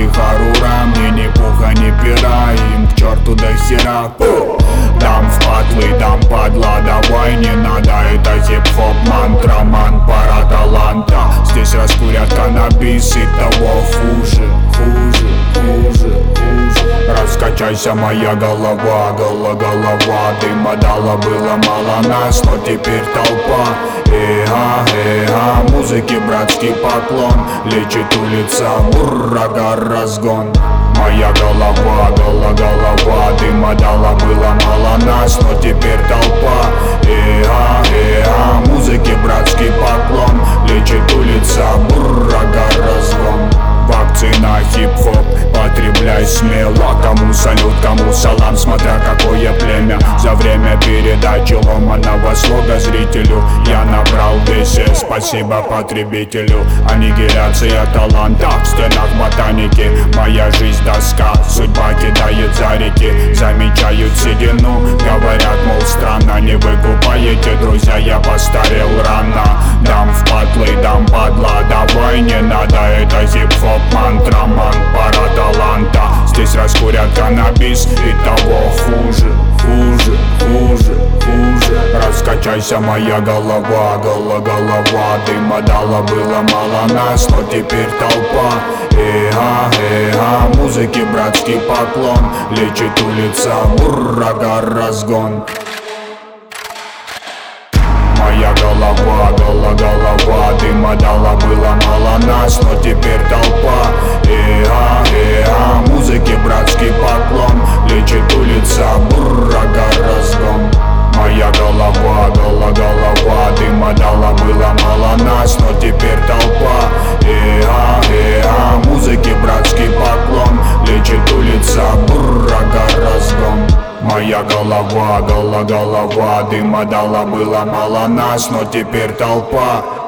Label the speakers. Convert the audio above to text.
Speaker 1: харура, мне ни пуха, ни пера, им к черту до хера. Дам в патлы, дам падла, давай не надо, это хип-хоп, мантра, ман, пара таланта. Здесь раскурят каннабис и того хуже, хуже, хуже, хуже. Раскачайся, моя голова, голова. Дыма дала, было мало нас, но теперь толпа. Музыке братский поклон, лечит улица, буррага, разгон. Моя голова, дыма дала, было мало нас, но теперь толпа. Музыке братский поклон, лечит улица, буррага, разгон. Вакцина, хип-хоп, потребляй смело. Кому салют, кому салам, смотря какое племя. За время передачи ломаного слога зрителю я набрал весе, спасибо потребителю. Аннигиляция таланта в стенах ботаники. Моя жизнь доска, судьба кидает за реки. Замечают седину, говорят, мол, странно. Не выкупаете, друзья, я постарел рано. Дам в патлы, дам падла, давай не надо, это хип-хоп, мантра, ман, пара таланта. Здесь раскурят каннабис и того хуже, хуже, хуже, хуже. Раскачайся, моя голова, голова. Дыма дала, было мало нас, но теперь толпа. Музыке братский поклон, лечит улица, буррага, разгон. Моя голова, дыма дала, было мало нас, но теперь толпа. Музыке братский поклон, лечит улица, буррага, разгон. Моя голова, дыма дала, было мало нас, но теперь толпа. Музыке братский поклон, лечит улица, буррага, разгон. Моя голова, дыма дала, было мало нас, но теперь толпа.